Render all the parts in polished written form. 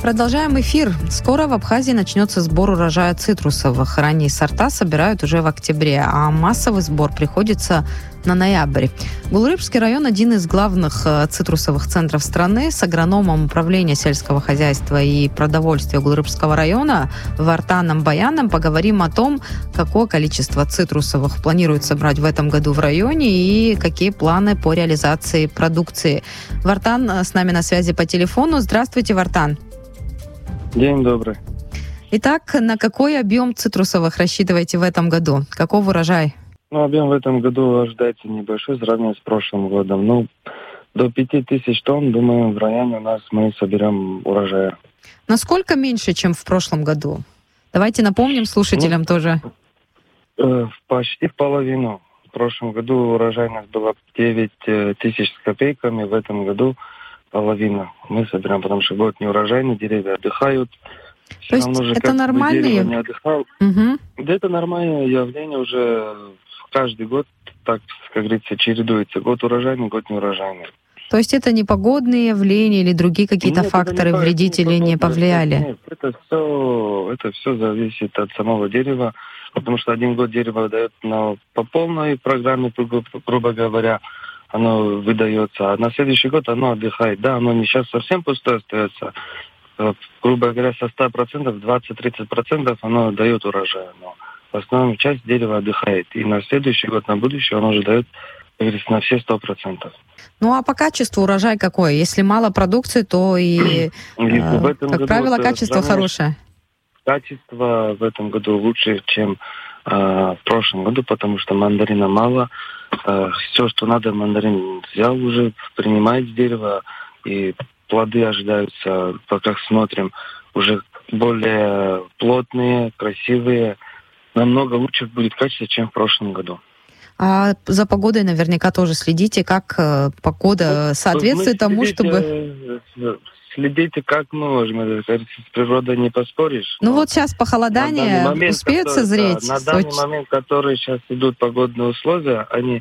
Продолжаем эфир. Скоро в Абхазии начнется сбор урожая цитрусовых. Ранние сорта собирают уже в октябре, а массовый сбор приходится на ноябрь. Гулрыбский район – один из главных цитрусовых центров страны. С агрономом управления сельского хозяйства и продовольствия Гулрыбского района Вартаном Баяном поговорим о том, какое количество цитрусовых планируют собрать в этом году в районе и какие планы по реализации продукции. Вартан с нами на связи по телефону. Здравствуйте, Вартан. День добрый. Итак, на какой объем цитрусовых рассчитываете в этом году? Каков урожай? Объем в этом году ожидается небольшой, сравнительно с прошлым годом. До 5000 тонн, думаю, в районе у нас мы соберем урожая. Насколько меньше, чем в прошлом году? Давайте напомним слушателям тоже. Почти в половину. В прошлом году урожайность была 9000 с копейками, в этом году половина мы собираем, потому что год не урожайный, деревья отдыхают. То есть это нормальные? Не отдыхал. Угу. Да, это нормальное явление уже каждый год, так, как говорится, чередуется. Год урожайный, год неурожайный. То есть это не погодные явления или другие какие-то факторы, вредители не повлияли? Нет, это все зависит от самого дерева, потому что один год дерево дает по полной программе, грубо говоря, оно выдается, а на следующий год оно отдыхает. Да, оно не сейчас совсем пустое остается. Грубо говоря, со 100%, 20-30% оно дает урожай. Но в основном часть дерева отдыхает. И на следующий год, на будущее, оно уже дает, как говорится, на все 100%. А по качеству урожай какой? Если мало продукции, то и, как правило, качество хорошее. Качество в этом году лучше, чем в прошлом году, потому что мандарина мало. Все, что надо, мандарин взял уже, принимает с дерева, и плоды ожидаются, пока смотрим, уже более плотные, красивые. Намного лучше будет качество, чем в прошлом году. А за погодой наверняка тоже следите, как погода соответствует тому, чтобы... Следите, как мы можем. С природой не поспоришь. Вот сейчас похолодание успеет созреть? На данный момент, которые сейчас идут погодные условия, они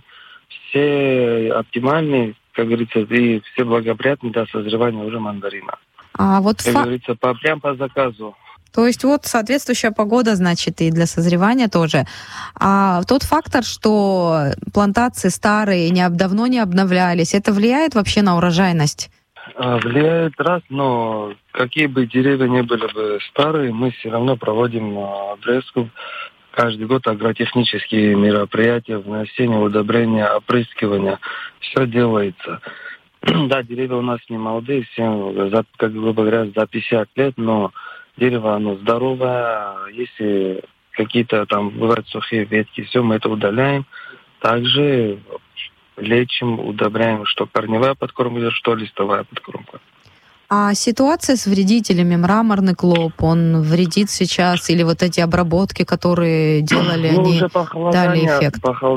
все оптимальные, как говорится, и все благоприятны для созревания уже мандарина. Говорится, прям по заказу. То есть соответствующая погода, значит, и для созревания тоже. А тот фактор, что плантации старые, давно не обновлялись, это влияет вообще на урожайность? Влияет но какие бы деревья не были бы старые, мы все равно проводим обрезку. Каждый год агротехнические мероприятия, внесение удобрения, опрыскивание. Все делается. Да, деревья у нас не молодые, как грубо говоря, за 50 лет, но дерево, оно здоровое. Если какие-то там бывают сухие ветки, все мы это удаляем. Также лечим, удобряем, что корневая подкормка, что листовая подкормка. А ситуация с вредителями, мраморный клоп, он вредит сейчас? Или эти обработки, которые делали, они дали эффект?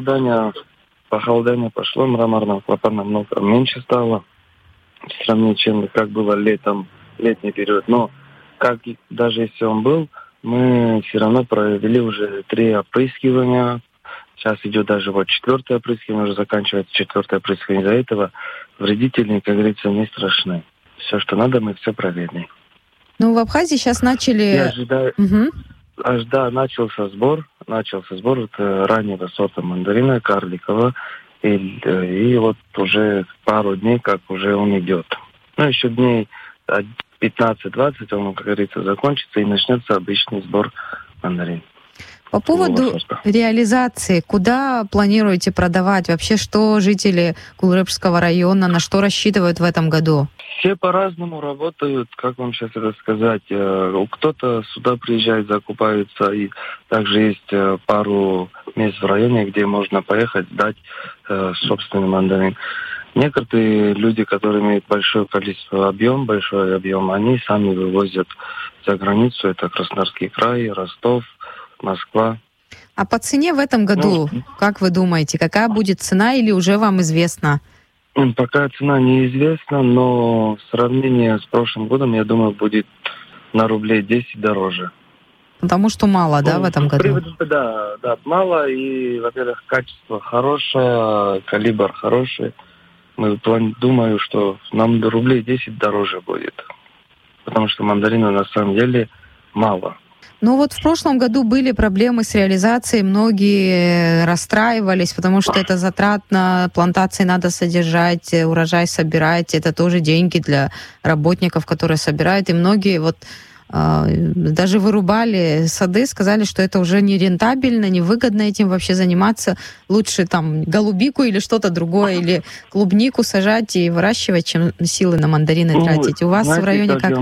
Похолодание пошло, мраморного клопа намного меньше стало в сравнении с чем как было летом, летний период. Но даже если он был, мы все равно провели уже 3 опрыскивания. Сейчас идет даже 4-е опрыскивание, уже заканчивается 4-е опрыскивание. Из-за этого вредители, как говорится, не страшны. Все, что надо, мы все проверили. В Абхазии сейчас начали... Я ожидаю... Начался сбор раннего сорта мандарина, карликового. И уже пару дней, как уже он идет. Еще дней 15-20, он, как говорится, закончится, и начнется обычный сбор мандарин. По поводу реализации, куда планируете продавать? Вообще, что жители Гулрыбского района, на что рассчитывают в этом году? Все по-разному работают, как вам сейчас это сказать. Кто-то сюда приезжает, закупается, и также есть пару мест в районе, где можно поехать, сдать собственный мандарин. Некоторые люди, которые имеют большое большой объем, они сами вывозят за границу. Это Краснодарский край, Ростов, Москва. А по цене в этом году, как вы думаете, какая будет цена или уже вам известно? Пока цена неизвестна, но сравнение с прошлым годом, я думаю, будет на рублей 10 дороже. Потому что мало, в этом году? Да, мало. И, во-первых, качество хорошее, калибр хороший. Думаю, что нам до рублей 10 дороже будет. потому что мандаринов на самом деле мало. Ну вот в прошлом году были проблемы с реализацией, многие расстраивались, потому что это затратно, плантации надо содержать, урожай собирать, это тоже деньги для работников, которые собирают, и многие вот даже вырубали сады, сказали, что это уже не рентабельно, невыгодно этим вообще заниматься. Лучше там голубику или что-то другое, или клубнику сажать и выращивать, чем силы на мандарины тратить. У вас в районе как?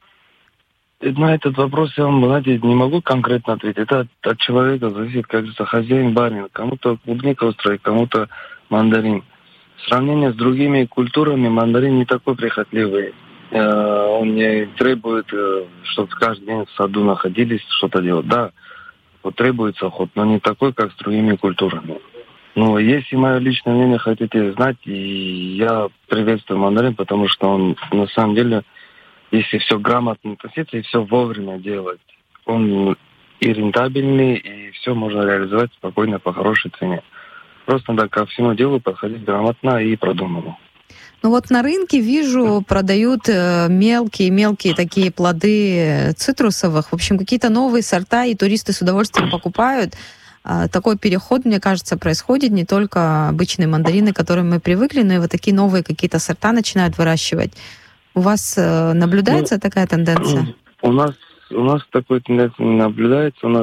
На этот вопрос я вам, знаете, не могу конкретно ответить. Это от человека зависит, как говорится, хозяин-барин. Кому-то клубника устроит, кому-то мандарин. В сравнении с другими культурами мандарин не такой прихотливый. Он не требует, чтобы каждый день в саду находились, что-то делать. Да, вот требуется охот, но не такой, как с другими культурами. Ну, если мое личное мнение хотите знать, и я приветствую мандарин, потому что он на самом деле, если все грамотно относиться и все вовремя делать, он и рентабельный, и все можно реализовать спокойно по хорошей цене. Просто надо ко всему делу подходить грамотно и продуманно. Ну вот на рынке вижу, продают мелкие такие плоды цитрусовых. В общем, какие-то новые сорта, и туристы с удовольствием покупают. Такой переход, мне кажется, происходит. Не только обычные мандарины, к которым мы привыкли, но и вот такие новые какие-то сорта начинают выращивать. У вас наблюдается такая тенденция? У нас такой тенденции не наблюдается. У нас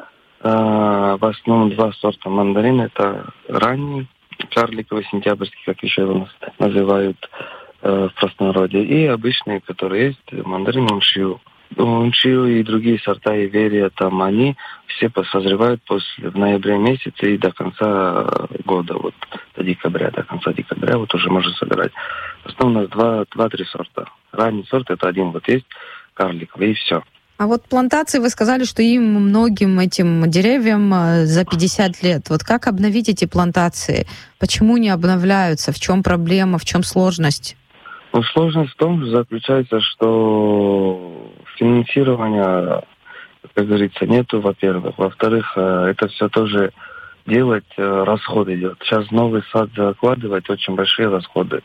в основном два сорта мандарин. Это ранний, карликовый, сентябрьский, как еще его называют в простонародье, и обычные, которые есть, мандарин уншиу. Уншиу и другие сорта Иверия, там они все созревают в ноябре месяце и до конца года, вот до конца декабря вот уже можно собирать. В основном у нас два-три сорта. Ранний сорт это один вот есть, карликовый, и все. А вот плантации, вы сказали, что им многим этим деревьям за 50 лет. Вот как обновить эти плантации? Почему не обновляются? В чем проблема? В чем сложность? Ну, сложность в том, заключается, что финансирования, как говорится, нету, во-первых. Во-вторых, это все тоже делать, расходы идет. Сейчас новый сад закладывать, очень большие расходы.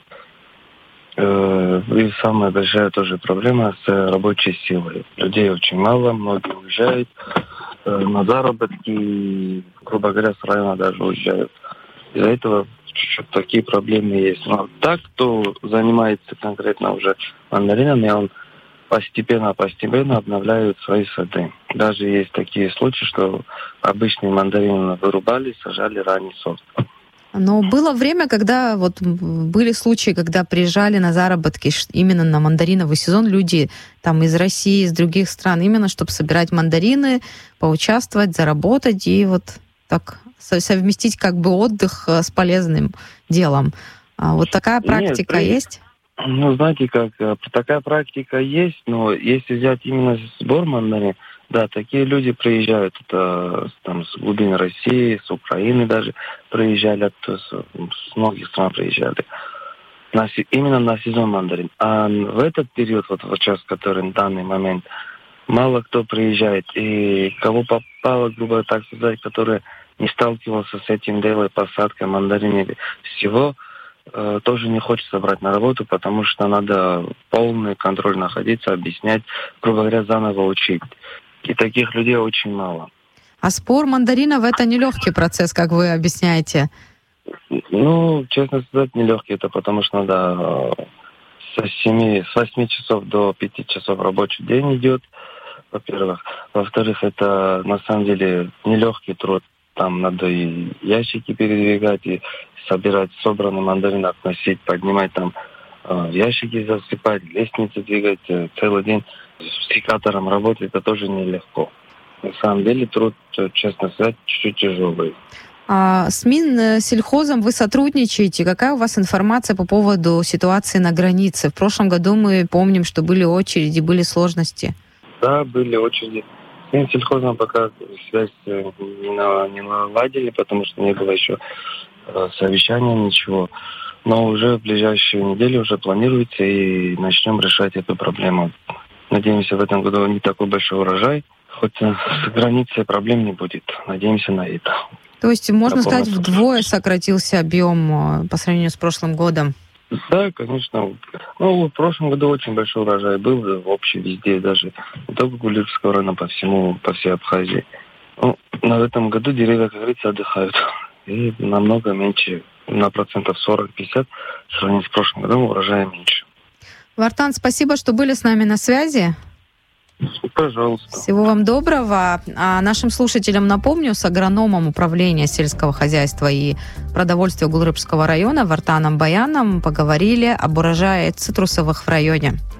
И самая большая тоже проблема с рабочей силой. Людей очень мало, многие уезжают на заработки, грубо говоря, с района даже уезжают. Из-за этого чуть-чуть такие проблемы есть. Но так, кто занимается конкретно уже мандаринами, он постепенно обновляют свои сады. Даже есть такие случаи, что обычные мандарины вырубали, сажали ранний сорт. Но было время, когда вот были случаи, когда приезжали на заработки именно на мандариновый сезон люди там из России, из других стран, именно чтобы собирать мандарины, поучаствовать, заработать и вот так совместить как бы отдых с полезным делом. Вот такая практика есть? Ну, знаете, как такая практика есть, но если взять именно сбор мандарин, да, такие люди приезжают, это там с глубины России, с Украины даже приезжали, с многих стран приезжали. Именно на сезон мандарин. А в этот период, вот сейчас, который в данный момент, мало кто приезжает. И кого попало, грубо так сказать, который не сталкивался с этим делом, посадкой мандарин всего, тоже не хочется брать на работу, потому что надо полный контроль находиться, объяснять, грубо говоря, заново учить. И таких людей очень мало. А сбор мандаринов — это нелегкий процесс, как вы объясняете? Ну, честно сказать, нелегкий. Это потому что надо с 8 часов до 5 часов рабочий день идет, во-первых. Во-вторых, это на самом деле нелегкий труд. Там надо и ящики передвигать, и собирать собранный мандарин, относить, поднимать там ящики засыпать, лестницы двигать целый день. С секатором работать это тоже нелегко. На самом деле труд, честно сказать, чуть-чуть тяжелый. А с Минсельхозом вы сотрудничаете? Какая у вас информация по поводу ситуации на границе? В прошлом году мы помним, что были очереди, были сложности. Да, были очереди. С Минсельхозом пока связь не наладили, потому что не было еще совещания, ничего. Но уже в ближайшие недели уже планируется, и начнем решать эту проблему. Надеемся, в этом году не такой большой урожай. Хоть с границей проблем не будет. Надеемся на это. То есть, можно сказать, вдвое сократился объем по сравнению с прошлым годом? Да, конечно. Ну, в прошлом году очень большой урожай был вообще везде, даже не только Гулиевского района, по всей Абхазии. Ну, но в этом году деревья, как говорится, отдыхают. И намного меньше, на 40-50%, в сравнении с прошлым годом урожая меньше. Вартан, спасибо, что были с нами на связи. Пожалуйста. Всего вам доброго. А нашим слушателям напомню, с агрономом Управления сельского хозяйства и продовольствия Гулрыбского района Вартаном Баяном поговорили об урожае цитрусовых в районе.